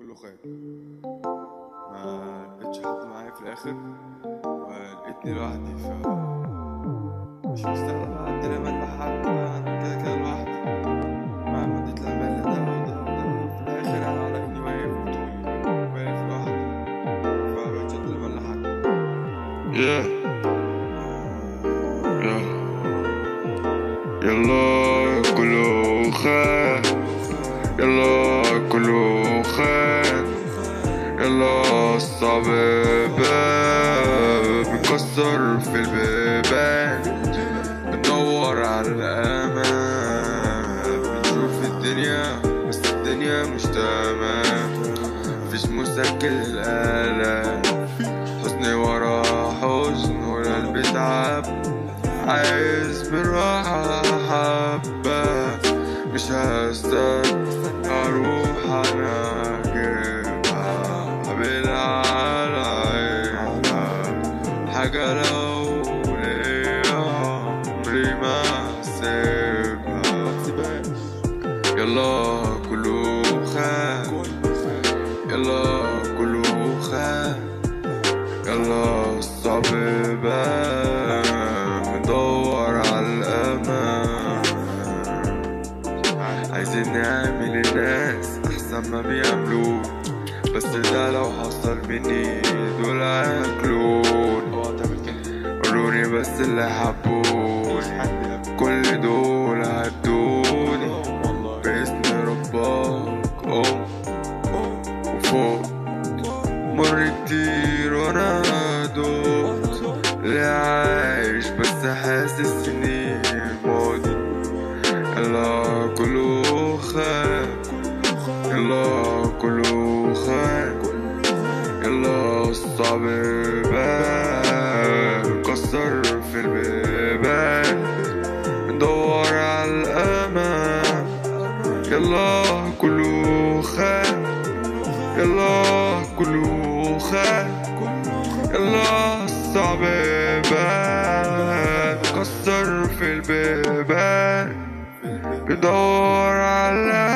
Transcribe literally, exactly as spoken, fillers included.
كله خير. ما لقيتش حد معايا في الاخر ولقيتني لوحدي، ف مش مستاهل بقى عندنا مال حد، انا كده كده لوحدي مهما اديت الامل ده وده وده في الاخر انا على اني واقف بطولي واقف لوحدي، فمبقتش ادي الامل لحد. yeah. yeah. يلا كله خير، يلا كله خير، يلا الصعب باب بنكسر في البيبان، بندور على الأمان، بنشوف الدنيا بس الدنيا مش تمام، مفيش مسكن للآلام، حزن ورا حزن والقلب تعب، عايز بالراحة حبة، مش هستنى اروح انا اجيبها بالعلى حاجة لو ليا عمري ما اسيبها. يلا كله خير، يلا كله خير، يلا الصعب بان ندور على الامان، عايزين نعمل الناس احسن ما بيعملون، بس ده لو حصل مني دول هياكلون، قولوني بس اللي حبوني كل دول هدوني باسم ربك ام وفوق. مر كتير وانا دوت اللي عايش بس حاسس اني ماضي. يلا كله خير، يلا كله خير، يلا الصعب بان كسر في البيبان، ندور على الأمان. يلا كله خير، يلا كله خير، يلا الصعب بان كسر في البيبان، بدور على